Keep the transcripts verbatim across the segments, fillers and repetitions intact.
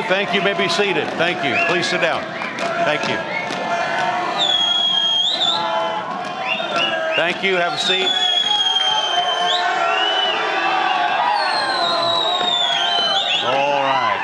Thank you. You may be seated. Thank you. Please sit down. Thank you. Thank you. Have a seat. All right.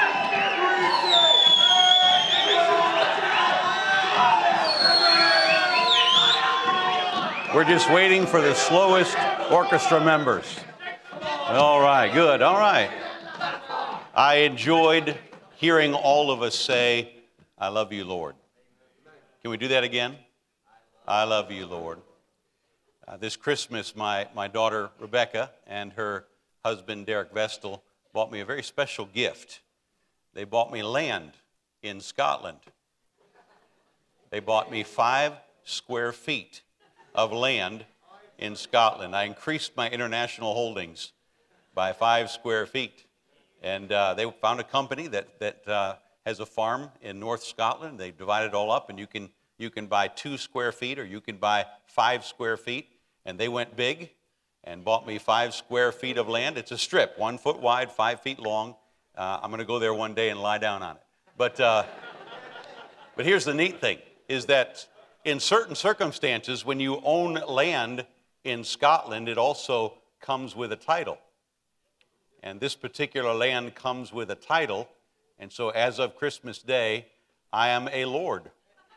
We're just waiting for the slowest orchestra members. All right. Good. All right. I enjoyed hearing all of us say, I love you, Lord. Can we do that again? I love you, Lord. Uh, this Christmas, my, my daughter Rebecca and her husband Derek Vestal bought me a very special gift. They bought me land in Scotland. They bought me five square feet of land in Scotland. I increased my international holdings by five square feet. And uh, they found a company that, that uh, has a farm in North Scotland. They divide it all up, and you can, you can buy two square feet or you can buy five square feet. And they went big and bought me five square feet of land. It's a strip, one foot wide, five feet long. Uh, I'm going to go there one day and lie down on it. But, uh, but here's the neat thing, is that in certain circumstances, when you own land in Scotland, it also comes with a title. And this particular land comes with a title. And so as of Christmas Day, I am a lord.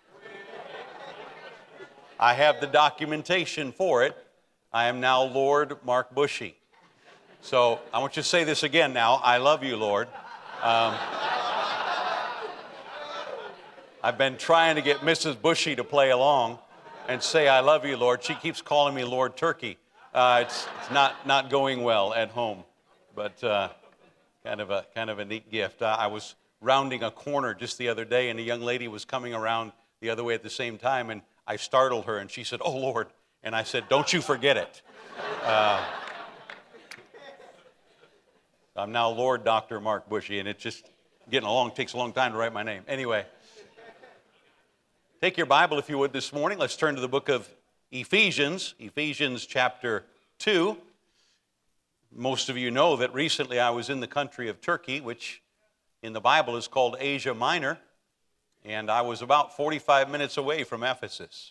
I have the documentation for it. I am now Lord Mark Bushy. So I want you to say this again now. I love you, Lord. Um, I've been trying to get Missus Bushy to play along and say, I love you, Lord. She keeps calling me Lord Turkey. Uh, it's it's not, not going well at home. But uh, kind of a kind of a neat gift. Uh, I was rounding a corner just the other day, and a young lady was coming around the other way at the same time, and I startled her, and she said, "Oh, Lord." And I said, "Don't you forget it." Uh, I'm now Lord Doctor Mark Bushy, and it's just getting along. It takes a long time to write my name. Anyway, take your Bible, if you would, this morning. Let's turn to the book of Ephesians, Ephesians chapter two. Most of you know that recently I was in the country of Turkey, which in the Bible is called Asia Minor, and I was about forty-five minutes away from Ephesus.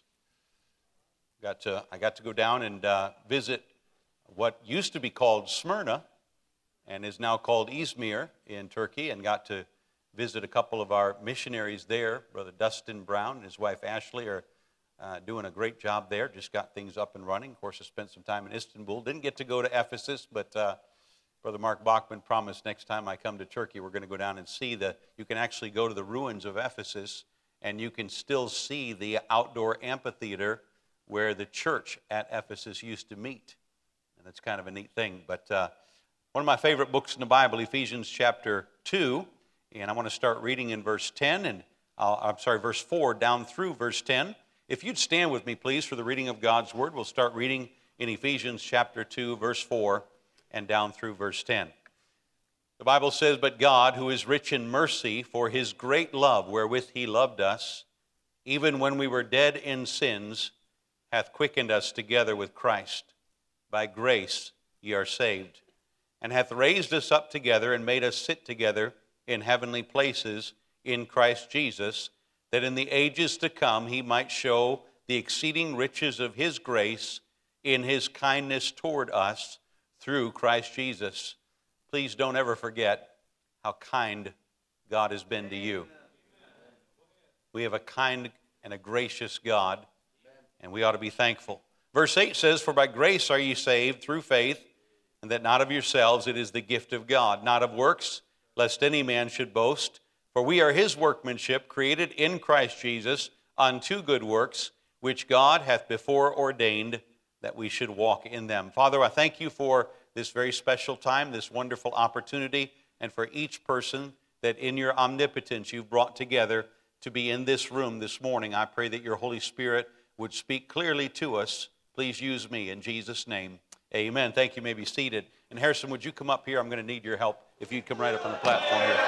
Got to, I got to go down and uh, visit what used to be called Smyrna and is now called Izmir in Turkey, and got to visit a couple of our missionaries there. Brother Dustin Brown and his wife Ashley are Uh, doing a great job there. Just got things up and running. Of course, I spent some time in Istanbul. Didn't get to go to Ephesus, but uh, Brother Mark Bachman promised next time I come to Turkey, we're going to go down and see the, you can actually go to the ruins of Ephesus, and you can still see the outdoor amphitheater where the church at Ephesus used to meet. And that's kind of a neat thing. But uh, one of my favorite books in the Bible, Ephesians chapter two, and I want to start reading in verse ten, and I'll, I'm sorry, verse four down through verse ten. If you'd stand with me, please, for the reading of God's Word. We'll start reading in Ephesians chapter two, verse four, and down through verse ten. The Bible says, "But God, who is rich in mercy, for his great love wherewith he loved us, even when we were dead in sins, hath quickened us together with Christ. By grace ye are saved, and hath raised us up together and made us sit together in heavenly places in Christ Jesus, that in the ages to come he might show the exceeding riches of his grace in his kindness toward us through Christ Jesus." Please don't ever forget how kind God has been to you. We have a kind and a gracious God, and we ought to be thankful. Verse eight says, "For by grace are ye saved through faith, and that not of yourselves, it is the gift of God, not of works, lest any man should boast. For we are his workmanship, created in Christ Jesus unto good works, which God hath before ordained that we should walk in them." Father, I thank you for this very special time, this wonderful opportunity, and for each person that in your omnipotence you've brought together to be in this room this morning. I pray that your Holy Spirit would speak clearly to us. Please use me in Jesus' name. Amen. Thank you. You may be seated. And Harrison, would you come up here? I'm going to need your help if you'd come right up on the platform here.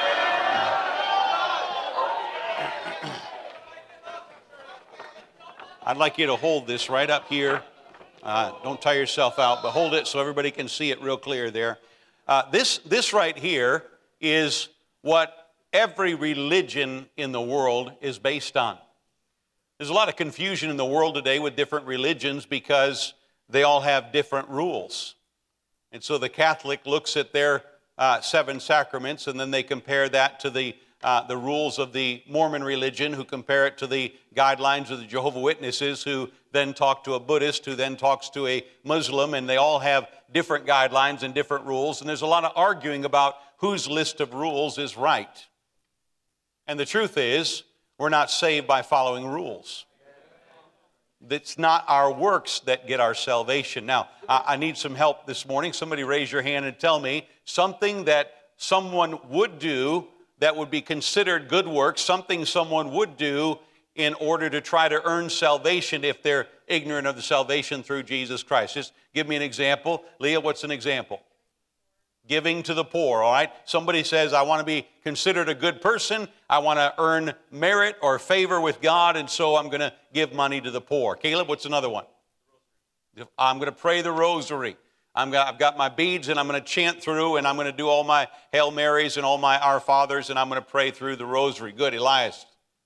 I'd like you to hold this right up here. Uh, don't tire yourself out, but hold it so everybody can see it real clear there. Uh, this, this right here is what every religion in the world is based on. There's a lot of confusion in the world today with different religions because they all have different rules. And so the Catholic looks at their uh, seven sacraments, and then they compare that to the uh, the rules of the Mormon religion, who compare it to the guidelines of the Jehovah's Witnesses, who then talk to a Buddhist, who then talks to a Muslim, and they all have different guidelines and different rules. And there's a lot of arguing about whose list of rules is right. And the truth is, we're not saved by following rules. It's not our works that get our salvation. Now, I need some help this morning. Somebody raise your hand and tell me something that someone would do that would be considered good works, something someone would do in order to try to earn salvation if they're ignorant of the salvation through Jesus Christ. Just give me an example. Leah, what's an example? Giving to the poor, all right? Somebody says, I want to be considered a good person. I want to earn merit or favor with God, and so I'm going to give money to the poor. Caleb, what's another one? I'm going to pray the rosary. I'm gonna, I've got my beads, and I'm going to chant through, and I'm going to do all my Hail Marys and all my Our Fathers, and I'm going to pray through the rosary. Good. Elias.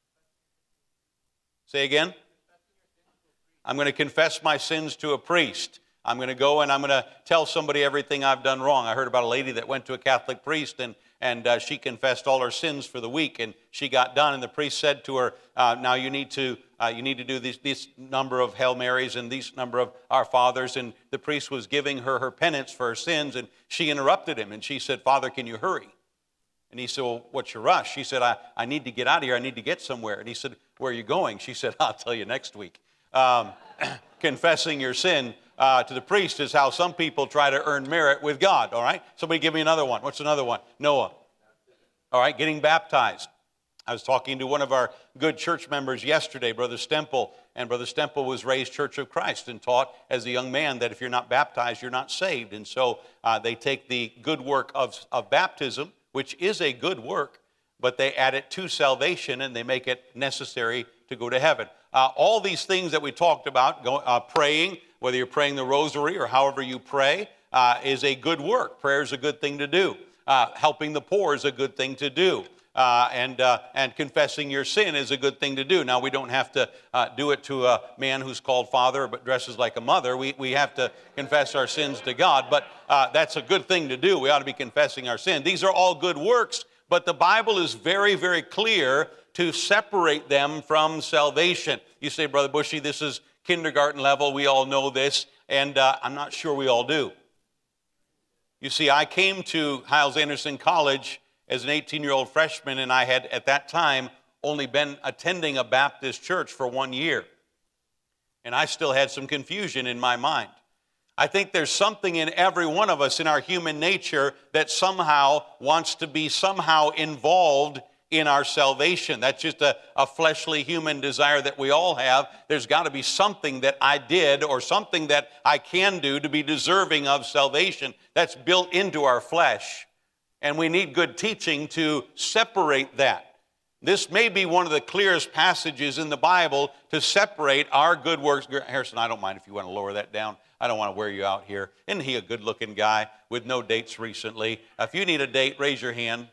Say again. I'm going to confess my sins to a priest. I'm going to go and I'm going to tell somebody everything I've done wrong. I heard about a lady that went to a Catholic priest, and, and uh, she confessed all her sins for the week, and she got done, and the priest said to her, uh, now you need to uh, you need to do this, this number of Hail Marys and these number of Our Fathers, and the priest was giving her her penance for her sins, and she interrupted him, and she said, Father, can you hurry? And he said, well, what's your rush? She said, I, I need to get out of here. I need to get somewhere. And he said, where are you going? She said, I'll tell you next week. Um, confessing your sin uh, to the priest is how some people try to earn merit with God, all right? Somebody give me another one. What's another one? Noah. All right, getting baptized. I was talking to one of our good church members yesterday, Brother Stemple, and Brother Stemple was raised Church of Christ and taught as a young man that if you're not baptized, you're not saved. And so uh, they take the good work of, of baptism, which is a good work, but they add it to salvation and they make it necessary to go to heaven. Uh, all these things that we talked about, go, uh, praying, whether you're praying the rosary or however you pray, uh, is a good work. Prayer is a good thing to do. Uh, helping the poor is a good thing to do. Uh, and uh, and confessing your sin is a good thing to do. Now, we don't have to uh, do it to a man who's called father but dresses like a mother. We we have to confess our sins to God, but uh, that's a good thing to do. We ought to be confessing our sin. These are all good works, but the Bible is very, very clear to separate them from salvation. You say, Brother Bushy, this is kindergarten level. We all know this, and uh, I'm not sure we all do. You see, I came to Hyles-Anderson College as an eighteen-year-old freshman, and I had, at that time, only been attending a Baptist church for one year. And I still had some confusion in my mind. I think there's something in every one of us in our human nature that somehow wants to be somehow involved in our salvation. That's just a, a fleshly human desire that we all have. There's got to be something that I did or something that I can do to be deserving of salvation. That's built into our flesh. And we need good teaching to separate that. This may be one of the clearest passages in the Bible to separate our good works. Harrison, I don't mind if you want to lower that down. I don't want to wear you out here. Isn't he a good-looking guy with no dates recently? If you need a date, raise your hand.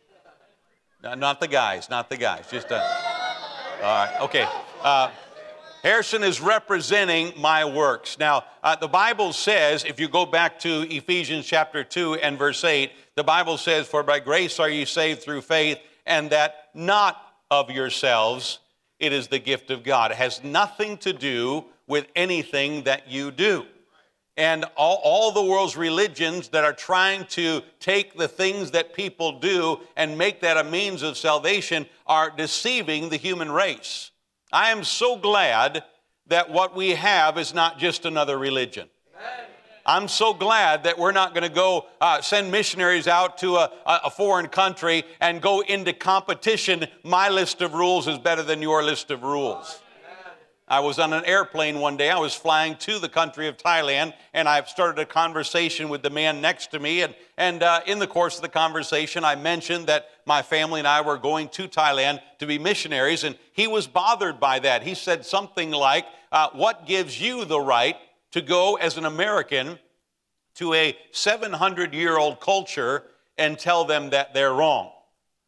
No, not the guys, not the guys. Just a, all right, okay. Uh, Harrison is representing my works. Now, uh, the Bible says, if you go back to Ephesians chapter two and verse eight, the Bible says, for by grace are you saved through faith, and that not of yourselves, it is the gift of God. It has nothing to do with anything that you do. And all, all the world's religions that are trying to take the things that people do and make that a means of salvation are deceiving the human race. I am so glad that what we have is not just another religion. I'm so glad that we're not going to go uh, send missionaries out to a, a foreign country and go into competition. My list of rules is better than your list of rules. I was on an airplane one day. I was flying to the country of Thailand, and I started a conversation with the man next to me. And, and uh, in the course of the conversation, I mentioned that my family and I were going to Thailand to be missionaries, and he was bothered by that. He said something like, uh, what gives you the right to go as an American to a seven hundred year old culture and tell them that they're wrong?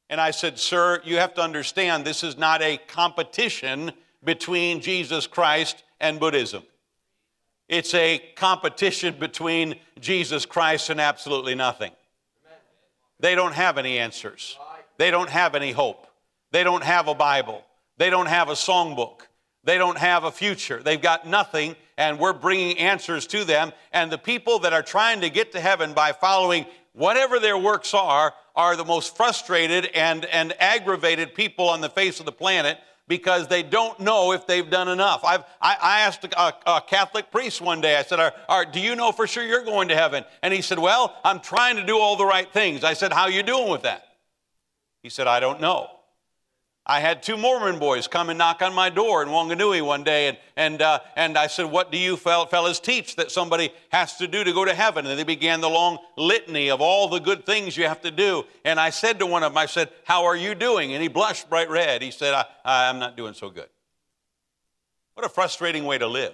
And I said, sir, you have to understand this is not a competition between Jesus Christ and Buddhism. It's a competition between Jesus Christ and absolutely nothing. They don't have any answers. They don't have any hope. They don't have a Bible. They don't have a songbook. They don't have a future. They've got nothing, and we're bringing answers to them. And the people that are trying to get to heaven by following whatever their works are, are the most frustrated and, and aggravated people on the face of the planet because they don't know if they've done enough. I've, I, I asked a, a, a Catholic priest one day, I said, are, are, do you know for sure you're going to heaven? And he said, well, I'm trying to do all the right things. I said, how are you doing with that? He said, I don't know. I had two Mormon boys come and knock on my door in Wanganui one day, and and uh, and I said, what do you fellas teach that somebody has to do to go to heaven? And they began the long litany of all the good things you have to do. And I said to one of them, I said, how are you doing? And he blushed bright red. He said, I, I'm not doing so good. What a frustrating way to live.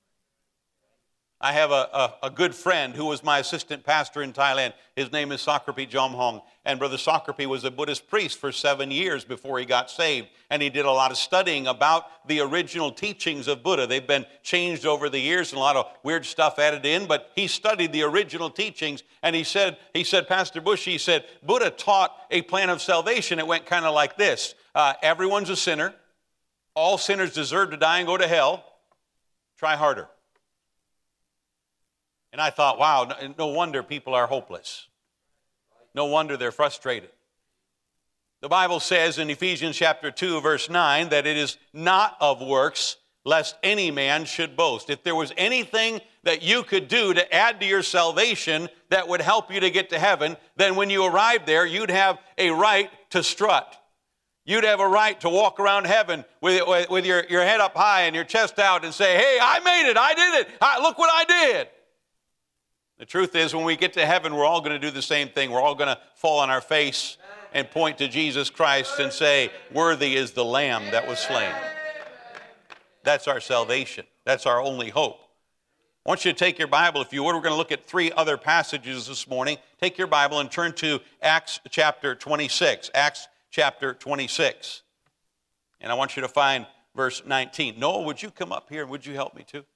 I have a, a, a good friend who was my assistant pastor in Thailand. His name is Sakrapi Jomhong. And Brother Sakrapi was a Buddhist priest for seven years before he got saved. And he did a lot of studying about the original teachings of Buddha. They've been changed over the years and a lot of weird stuff added in. But he studied the original teachings. And he said, he said, Pastor Bush, he said, Buddha taught a plan of salvation. It went kind of like this. Uh, everyone's a sinner. All sinners deserve to die and go to hell. Try harder. And I thought, wow, no, no wonder people are hopeless. No wonder they're frustrated. The Bible says in Ephesians chapter two, verse nine, that it is not of works, lest any man should boast. If there was anything that you could do to add to your salvation that would help you to get to heaven, then when you arrived there, you'd have a right to strut. You'd have a right to walk around heaven with, with, with your, your head up high and your chest out and say, hey, I made it, I did it, I, look what I did. The truth is, when we get to heaven, we're all going to do the same thing. We're all going to fall on our face and point to Jesus Christ and say, worthy is the Lamb that was slain. That's our salvation. That's our only hope. I want you to take your Bible, if you would. We're going to look at three other passages this morning. Take your Bible and turn to Acts chapter twenty-six. Acts chapter twenty-six. And I want you to find verse nineteen. Noah, would you come up here and would you help me too?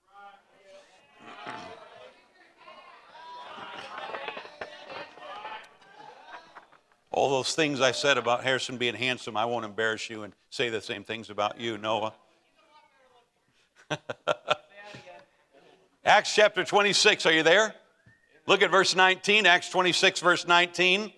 All those things I said about Harrison being handsome, I won't embarrass you and say the same things about you, Noah. Acts chapter twenty-six, are you there? Look at verse nineteen, Acts twenty-six, verse nineteen.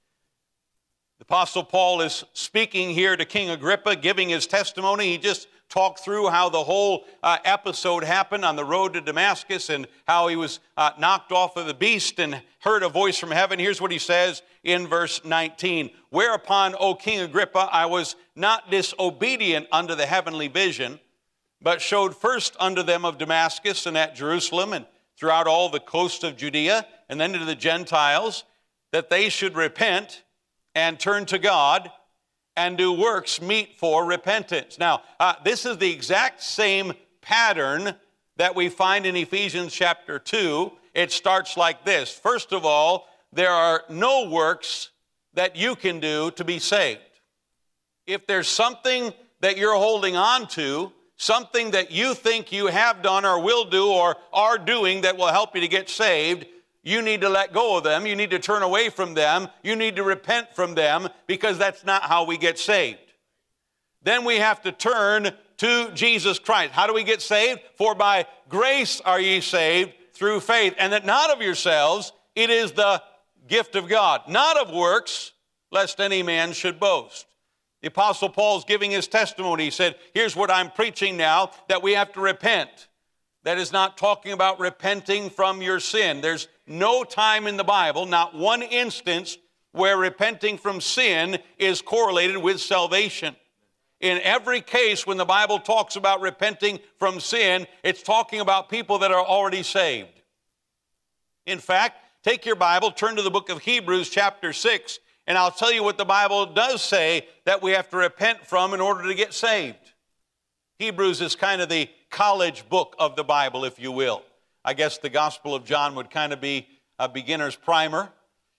The Apostle Paul is speaking here to King Agrippa, giving his testimony. He just talked through how the whole uh, episode happened on the road to Damascus and how he was uh, knocked off of the beast and heard a voice from heaven. Here's what he says in verse nineteen. Whereupon, O King Agrippa, I was not disobedient unto the heavenly vision, but showed first unto them of Damascus and at Jerusalem and throughout all the coast of Judea and then to the Gentiles, that they should repent and turn to God and do works meet for repentance. Now, uh, this is the exact same pattern that we find in Ephesians chapter two. It starts like this. First of all, there are no works that you can do to be saved. If there's something that you're holding on to, something that you think you have done or will do or are doing that will help you to get saved, you need to let go of them. You need to turn away from them. You need to repent from them because that's not how we get saved. Then we have to turn to Jesus Christ. How do we get saved? For by grace are ye saved through faith, and that not of yourselves, it is the gift of God, not of works, lest any man should boast. The Apostle Paul's giving his testimony. He said, here's what I'm preaching now, that we have to repent. That is not talking about repenting from your sin. There's no time in the Bible, not one instance, where repenting from sin is correlated with salvation. In every case when the Bible talks about repenting from sin, it's talking about people that are already saved. In fact, take your Bible, turn to the book of Hebrews chapter six, and I'll tell you what the Bible does say that we have to repent from in order to get saved. Hebrews is kind of the college book of the Bible, if you will. I guess the Gospel of John would kind of be a beginner's primer.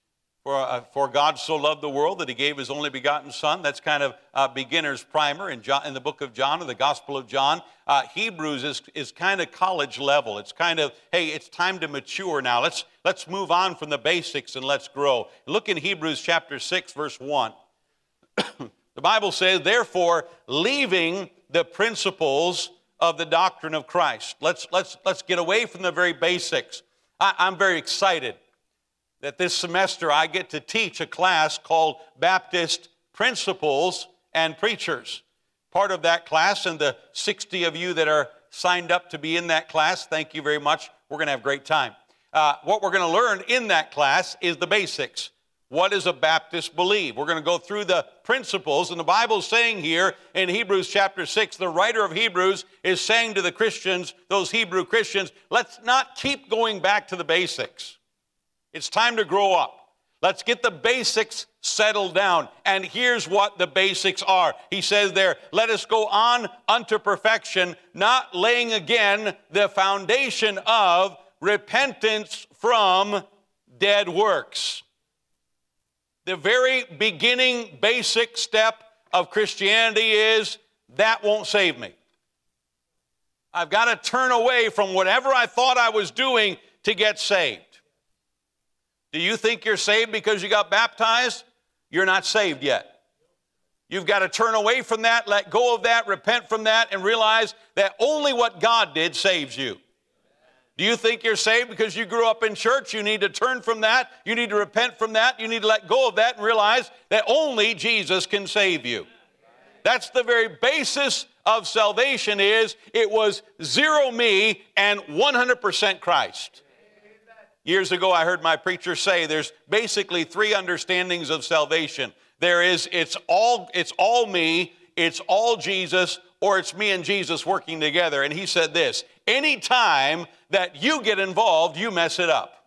For, uh, for God so loved the world that he gave his only begotten son. That's kind of a beginner's primer in, John, in the book of John, or the Gospel of John. Uh, Hebrews is, is kind of college level. It's kind of, hey, it's time to mature now. Let's, let's move on from the basics and let's grow. Look in Hebrews chapter six, verse one. The Bible says, therefore, leaving the principles of the doctrine of Christ. Let's, let's, let's get away from the very basics. I, I'm very excited that this semester I get to teach a class called Baptist Principles and Preachers. Part of that class, and the sixty of you that are signed up to be in that class, thank you very much. We're going to have a great time. Uh, what we're going to learn in that class is the basics. What does a Baptist believe? We're going to go through the principles, and the Bible's saying here in Hebrews chapter six, the writer of Hebrews is saying to the Christians, those Hebrew Christians, let's not keep going back to the basics. It's time to grow up. Let's get the basics settled down. And here's what the basics are. He says there, let us go on unto perfection, not laying again the foundation of repentance from dead works. The very beginning basic step of Christianity is, that won't save me. I've got to turn away from whatever I thought I was doing to get saved. Do you think you're saved because you got baptized? You're not saved yet. You've got to turn away from that, let go of that, repent from that, and realize that only what God did saves you. Do you think you're saved because you grew up in church? You need to turn from that. You need to repent from that. You need to let go of that and realize that only Jesus can save you. That's the very basis of salvation, is it was zero me and one hundred percent Christ. Years ago, I heard my preacher say there's basically three understandings of salvation. There is, it's all, it's all me, it's all Jesus, or it's me and Jesus working together. And he said this, any time that you get involved, you mess it up.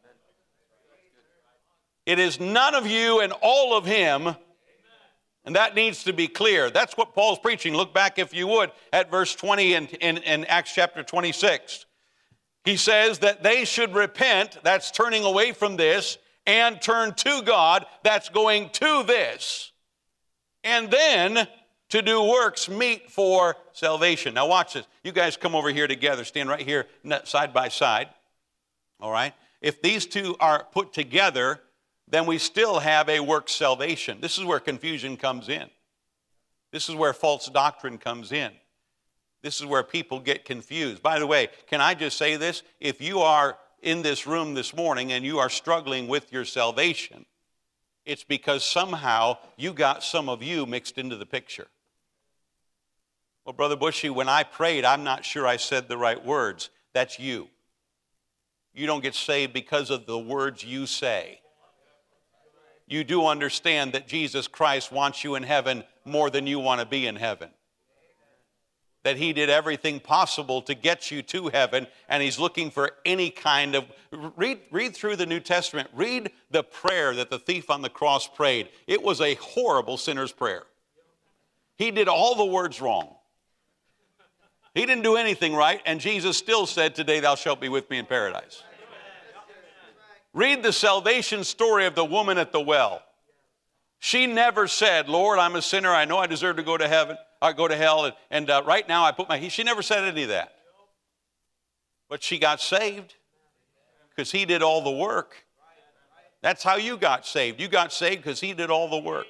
It is none of you and all of him, and that needs to be clear. That's what Paul's preaching. Look back, if you would, at verse twenty in, in, in Acts chapter twenty-six. He says that they should repent, that's turning away from this, and turn to God, that's going to this. And then to do works meet for salvation. Now watch this. You guys come over here together, stand right here side by side. All right? If these two are put together, then we still have a work salvation. This is where confusion comes in. This is where false doctrine comes in. This is where people get confused. By the way, can I just say this? If you are in this room this morning and you are struggling with your salvation, it's because somehow you got some of you mixed into the picture. Well, Brother Bushy, when I prayed, I'm not sure I said the right words. That's you. You don't get saved because of the words you say. You do understand that Jesus Christ wants you in heaven more than you want to be in heaven. That he did everything possible to get you to heaven, and he's looking for any kind of, read, read through the New Testament, read the prayer that the thief on the cross prayed. It was a horrible sinner's prayer. He did all the words wrong. He didn't do anything right, and Jesus still said, today thou shalt be with me in paradise. Read the salvation story of the woman at the well. She never said, Lord, I'm a sinner, I know I deserve to go to heaven. I go to hell, and, and uh, right now I put my, she never said any of that. But she got saved because he did all the work. That's how you got saved. You got saved because he did all the work.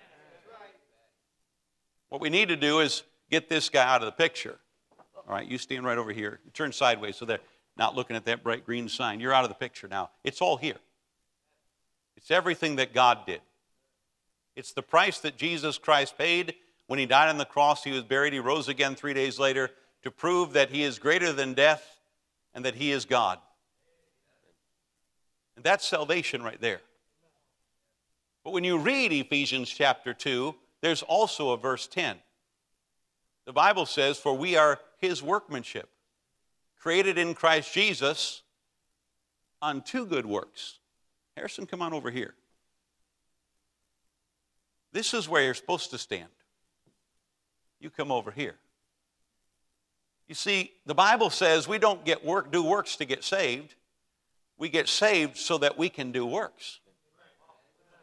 What we need to do is get this guy out of the picture. All right, you stand right over here. You turn sideways so they're not looking at that bright green sign. You're out of the picture now. It's all here. It's everything that God did. It's the price that Jesus Christ paid. When he died on the cross, he was buried, he rose again three days later to prove that he is greater than death and that he is God. And that's salvation right there. But when you read Ephesians chapter two, there's also a verse ten. The Bible says, for we are his workmanship, created in Christ Jesus unto good works. Harrison, come on over here. This is where you're supposed to stand. You come over here. You see, the Bible says we don't get work, do works to get saved. We get saved so that we can do works.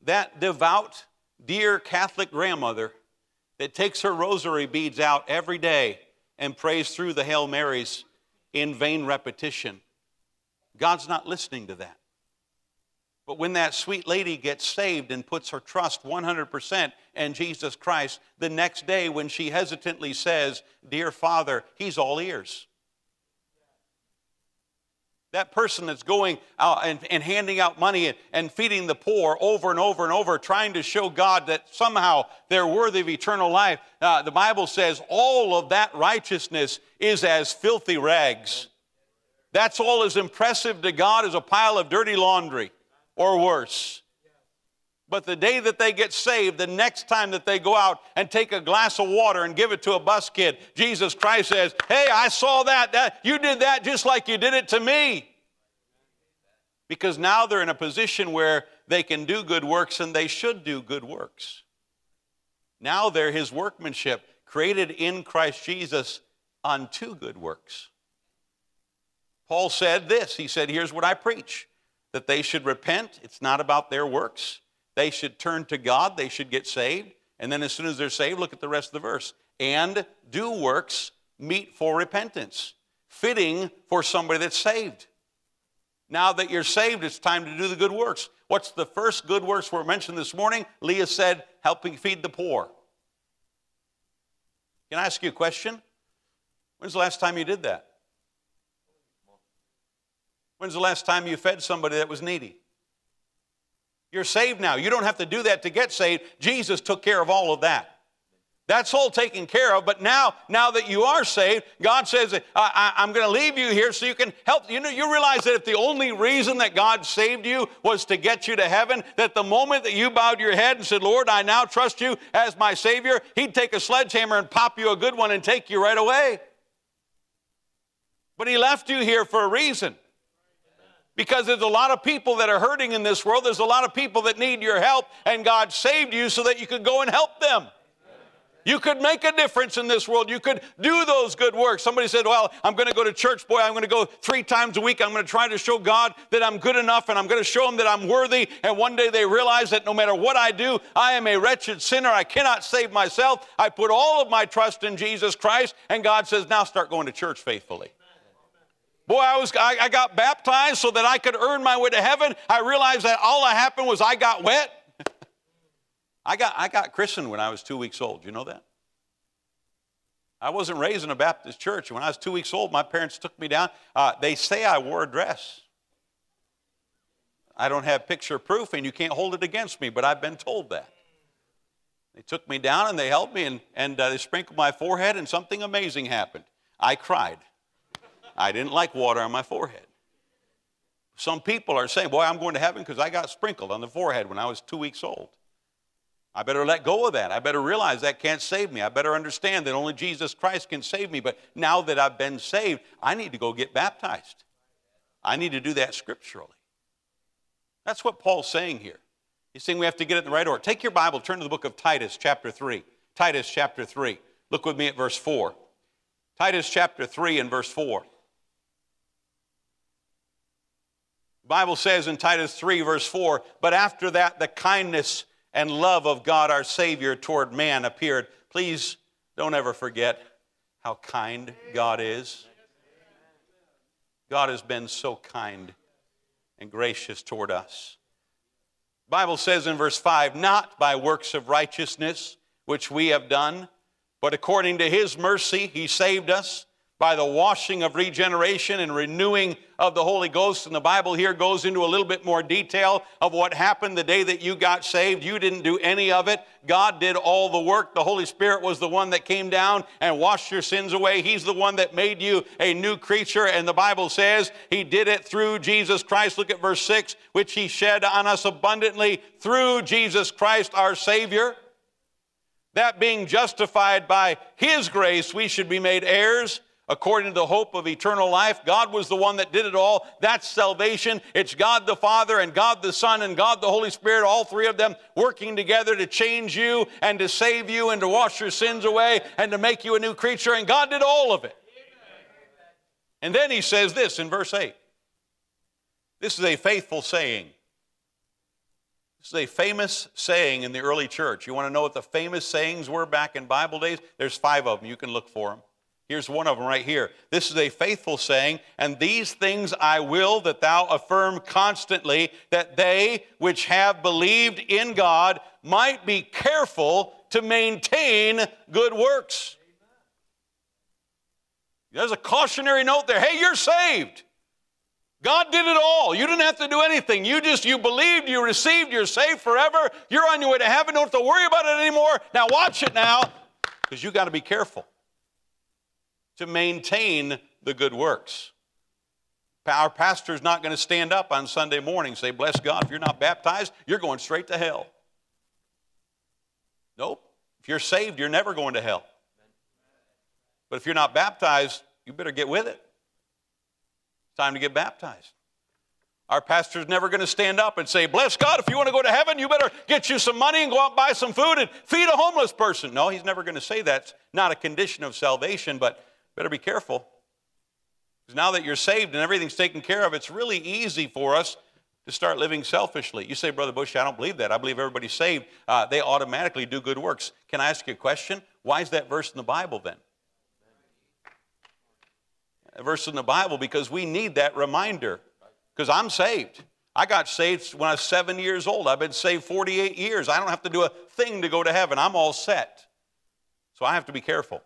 that devout, dear Catholic grandmother that takes her rosary beads out every day and prays through the Hail Marys in vain repetition. God's not listening to that. But when that sweet lady gets saved and puts her trust one hundred percent in Jesus Christ, the next day when she hesitantly says, "Dear Father," He's all ears. That person that's going out and, and handing out money and, and feeding the poor over and over and over, trying to show God that somehow they're worthy of eternal life, uh, the Bible says all of that righteousness is as filthy rags. That's all as impressive to God as a pile of dirty laundry or worse. But the day that they get saved, the next time that they go out and take a glass of water and give it to a bus kid, Jesus Christ says, "Hey, I saw that. that. You did that just like you did it to me." Because now they're in a position where they can do good works, and they should do good works. Now they're His workmanship, created in Christ Jesus unto good works. Paul said this. He said, "Here's what I preach, that they should repent." It's not about their works. They should turn to God. They should get saved. And then as soon as they're saved, look at the rest of the verse. "And do works meet for repentance," fitting for somebody that's saved. Now that you're saved, it's time to do the good works. What's the first good works were mentioned this morning? Leah said, helping feed the poor. Can I ask you a question? When's the last time you did that? When's the last time you fed somebody that was needy? You're saved now. You don't have to do that to get saved. Jesus took care of all of that. That's all taken care of. But now, now that you are saved, God says, I, I, I'm going to leave you here so you can help. You know, you realize that if the only reason that God saved you was to get you to heaven, that the moment that you bowed your head and said, "Lord, I now trust you as my Savior," He'd take a sledgehammer and pop you a good one and take you right away. But He left you here for a reason. Because there's a lot of people that are hurting in this world. There's a lot of people that need your help, and God saved you so that you could go and help them. You could make a difference in this world. You could do those good works. Somebody said, "Well, I'm going to go to church. Boy, I'm going to go three times a week. I'm going to try to show God that I'm good enough, and I'm going to show Him that I'm worthy." And one day they realize that no matter what I do, I am a wretched sinner. I cannot save myself. I put all of my trust in Jesus Christ. And God says, "Now start going to church faithfully." Boy, I, was, I, I got baptized so that I could earn my way to heaven. I realized that all that happened was I got wet. I got, I got christened when I was two weeks old. You know that? I wasn't raised in a Baptist church. When I was two weeks old, my parents took me down. Uh, they say I wore a dress. I don't have picture proof, and you can't hold it against me, but I've been told that. They took me down, and they held me, and, and uh, they sprinkled my forehead, and something amazing happened. I cried. I didn't like water on my forehead. Some people are saying, "Boy, I'm going to heaven because I got sprinkled on the forehead when I was two weeks old." I better let go of that. I better realize that can't save me. I better understand that only Jesus Christ can save me. But now that I've been saved, I need to go get baptized. I need to do that scripturally. That's what Paul's saying here. He's saying we have to get it in the right order. Take your Bible, turn to the book of Titus, chapter three. Titus, chapter three. Look with me at verse four. Titus, chapter three and verse four. The Bible says in Titus three, verse four, "But after that, the kindness and love of God our Savior toward man appeared." Please don't ever forget how kind God is. God has been so kind and gracious toward us. The Bible says in verse five, "Not by works of righteousness which we have done, but according to His mercy He saved us by the washing of regeneration and renewing of the Holy Ghost." And the Bible here goes into a little bit more detail of what happened the day that you got saved. You didn't do any of it. God did all the work. The Holy Spirit was the one that came down and washed your sins away. He's the one that made you a new creature. And the Bible says He did it through Jesus Christ. Look at verse six, "which He shed on us abundantly through Jesus Christ our Savior. That being justified by His grace, we should be made heirs according to the hope of eternal life." God was the one that did it all. That's salvation. It's God the Father and God the Son and God the Holy Spirit, all three of them working together to change you and to save you and to wash your sins away and to make you a new creature. And God did all of it. And then He says this in verse eight. This is a faithful saying. This is a famous saying in the early church. You want to know what the famous sayings were back in Bible days? There's five of them. You can look for them. Here's one of them right here. This is a faithful saying, and these things I will that thou affirm constantly, that they which have believed in God might be careful to maintain good works. There's a cautionary note there. Hey, you're saved. God did it all. You didn't have to do anything. You just, you believed, you received, you're saved forever. You're on your way to heaven. Don't have to worry about it anymore. Now watch it now, because you got to be careful to maintain the good works. Our pastor's not going to stand up on Sunday morning and say, bless God, if you're not baptized, you're going straight to hell. Nope. If you're saved, you're never going to hell. But if you're not baptized, you better get with it. It's time to get baptized. Our pastor's never going to stand up and say, bless God, if you want to go to heaven, you better get you some money and go out and buy some food and feed a homeless person. No, he's never going to say that. It's not a condition of salvation, but better be careful. Because now that you're saved and everything's taken care of, it's really easy for us to start living selfishly. You say, Brother Bush, I don't believe that. I believe everybody's saved. Uh, they automatically do good works. Can I ask you a question? Why is that verse in the Bible then? A verse in the Bible because we need that reminder. Because I'm saved. I got saved when I was seven years old. I've been saved forty-eight years. I don't have to do a thing to go to heaven. I'm all set. So I have to be careful.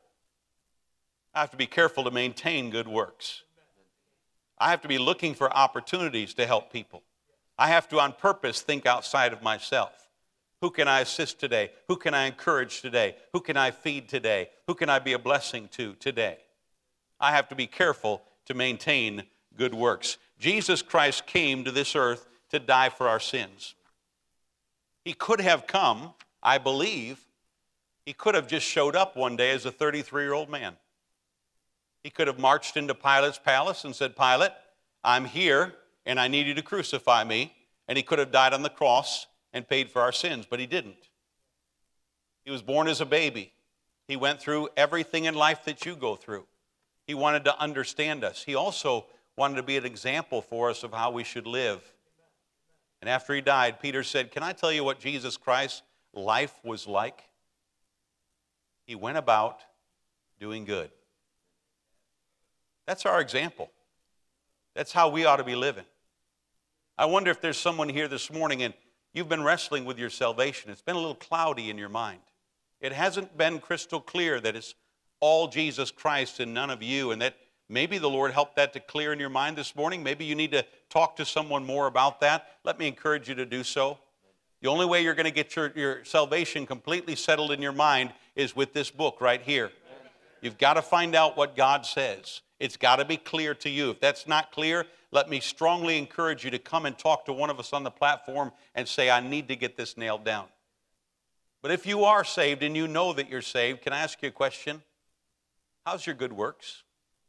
I have to be careful to maintain good works. I have to be looking for opportunities to help people. I have to on purpose think outside of myself. Who can I assist today? Who can I encourage today? Who can I feed today? Who can I be a blessing to today? I have to be careful to maintain good works. Jesus Christ came to this earth to die for our sins. He could have come, I believe, he could have just showed up one day as a thirty-three-year-old man. He could have marched into Pilate's palace and said, Pilate, I'm here and I need you to crucify me. And he could have died on the cross and paid for our sins, but he didn't. He was born as a baby. He went through everything in life that you go through. He wanted to understand us. He also wanted to be an example for us of how we should live. And after he died, Peter said, can I tell you what Jesus Christ's life was like? He went about doing good. That's our example. That's how we ought to be living. I wonder if there's someone here this morning and you've been wrestling with your salvation. It's been a little cloudy in your mind. It hasn't been crystal clear that it's all Jesus Christ and none of you, and that maybe the Lord helped that to clear in your mind this morning. Maybe you need to talk to someone more about that. Let me encourage you to do so. The only way you're going to get your, your salvation completely settled in your mind is with this book right here. You've got to find out what God says. It's got to be clear to you. If that's not clear, let me strongly encourage you to come and talk to one of us on the platform and say, I need to get this nailed down. But if you are saved and you know that you're saved, can I ask you a question? How's your good works?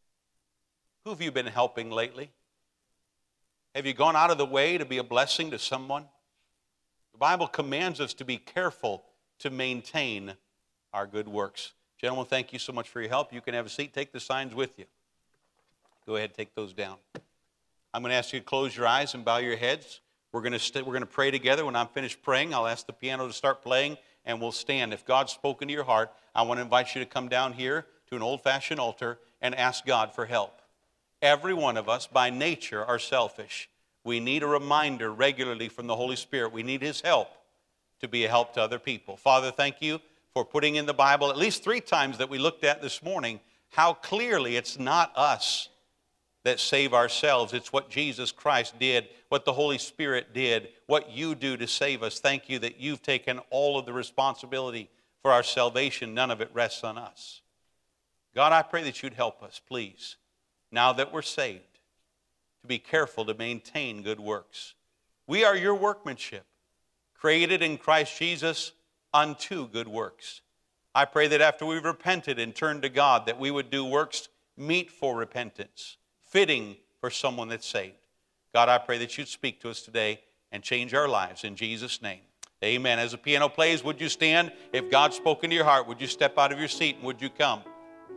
Who have you been helping lately? Have you gone out of the way to be a blessing to someone? The Bible commands us to be careful to maintain our good works. Gentlemen, thank you so much for your help. You can have a seat. Take the signs with you. Go ahead and take those down. I'm going to ask you to close your eyes and bow your heads. We're going to st- we're going to pray together. When I'm finished praying, I'll ask the piano to start playing, and we'll stand. If God's spoken to your heart, I want to invite you to come down here to an old-fashioned altar and ask God for help. Every one of us, by nature, are selfish. We need a reminder regularly from the Holy Spirit. We need His help to be a help to other people. Father, thank you for putting in the Bible, at least three times that we looked at this morning, how clearly it's not us that save ourselves. It's what Jesus Christ did, what the Holy Spirit did, what you do to save us. Thank you that you've taken all of the responsibility for our salvation. None of it rests on us. God, I pray that you'd help us, please, now that we're saved, to be careful to maintain good works. We are your workmanship, created in Christ Jesus unto good works. I pray that after we've repented and turned to God, that we would do works meet for repentance, fitting for someone that's saved. God, I pray that you'd speak to us today and change our lives in Jesus' name. Amen. As the piano plays, would you stand? If God's spoken to your heart, would you step out of your seat and would you come?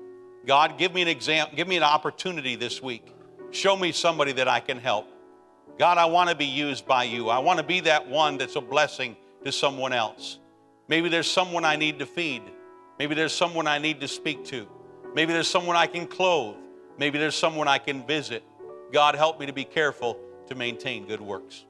God, give me an exam, give me an opportunity this week. Show me somebody that I can help. God, I want to be used by you. I want to be that one that's a blessing to someone else. Maybe there's someone I need to feed. Maybe there's someone I need to speak to. Maybe there's someone I can clothe. Maybe there's someone I can visit. God, help me to be careful to maintain good works.